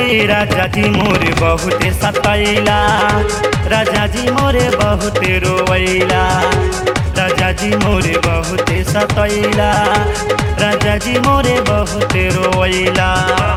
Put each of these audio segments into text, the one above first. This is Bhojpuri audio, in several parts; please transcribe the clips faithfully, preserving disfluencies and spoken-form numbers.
राजा जी मोरे बहुते सतैला, राजा जी मोरे बहुते रोवैला, राजा जी मोरे बहुते सतैला, राजा जी मोरे बहुते रोवैला।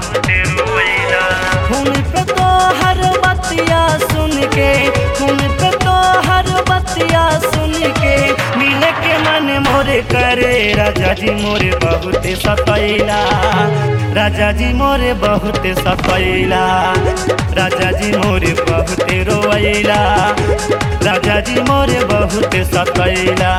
खून पे तो हर बतिया सुन के, खून पे तो हर बतिया सुन के, मिले के मन मोरे करे, राजा जी मोरे बहुते सतैला, राजा जी मोरे बहुते सतैला, राजा जी मोरे बहुते रोवैला, राजा जी मोरे बहुते सतैला।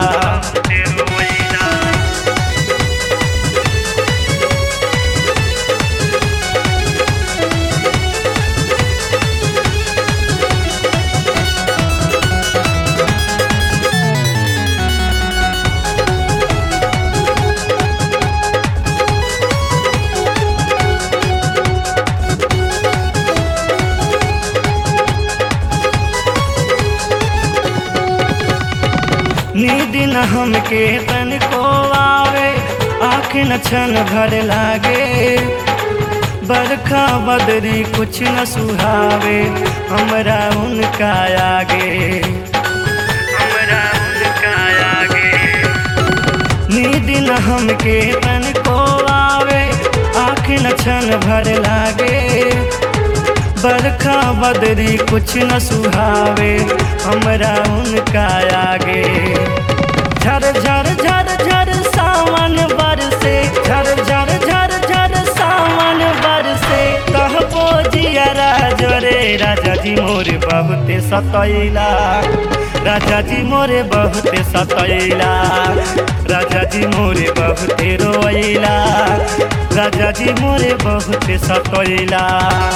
नींद न हमके तनको आवे, आँख न क्षण भर लागे, बरखा बदरी कुछ न सुहावे, हमरा उनका आगे, हमरा उनका आगे। नींद न हमके तनको आवे, आँख न क्षण भर लागे, बरखा बदरी कुछ न सुहावे, हमरा उनका आगे। झर झर झर झर सावन बरसे, झर झर झर झर सावन बरसे, कहबो जियरा जोरे, राजा जी मोरे बहुते सतैला, राजा जी मोरे बहुते सतैला, राजा जी मोरे बहुते रोवैला, राजा जी मोरे बहुते सतैला।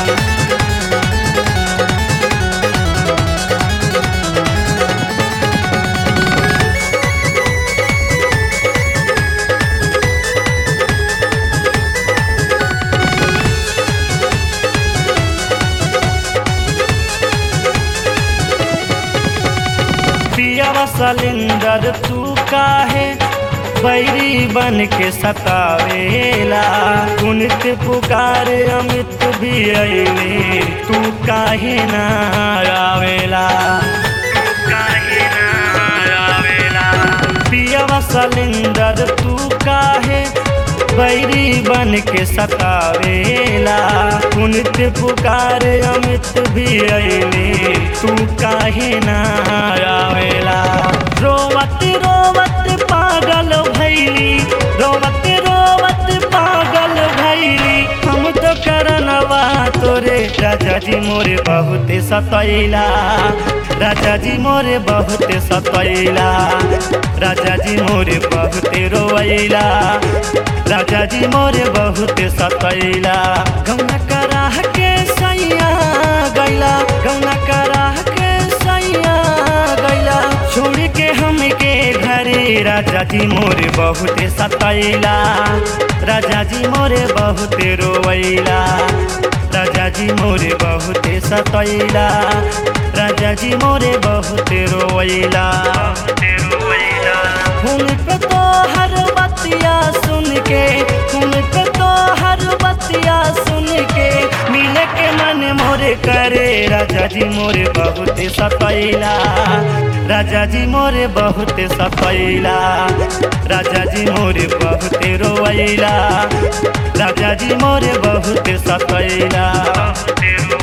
पियावा सलिंदर तू काहे बैरी बन के सतावेला, पुनित पुकार अमित भी अइले, तू काहे ना आवेला, काहे ना आवेला। पियावा सलिंदर तू काहे बैरी बन के सतावेला, पुनित पुकार अमित भी अइले, तू काहे ना आवेला। रोवत रोवत पागल भैली, रोवत रोवत पागल भैली, हम तो करनवा तोरे, राजा जी मोरे बहुते सतैला, राजा जी मोरे बहुते सतैला, राजा जी मोरे बहुते रोवैला, राजा जी मोरे बहुते सतैला। गौना कराह के सैया गैला, गौना कराह के सैया गैला, छोड़ के हमके घरे, राजा जी मोरे बहुते सतैला, राजा जी मोरे बहुते रोवैला, राजा जी मोरे बहुते सतैला, राजा जी मोरे बहुते रोवैला। खून पे तो हर बतिया सुन के, खून पे तो हर बतिया सुन के, मिले के मन मोरे करे, राजा जी मोरे बहुते सतैला, राजा जी मोरे बहुते सतैला, राजा जी मोरे बहुते रोवैला, राजा जी मोरे बहुते सतैला।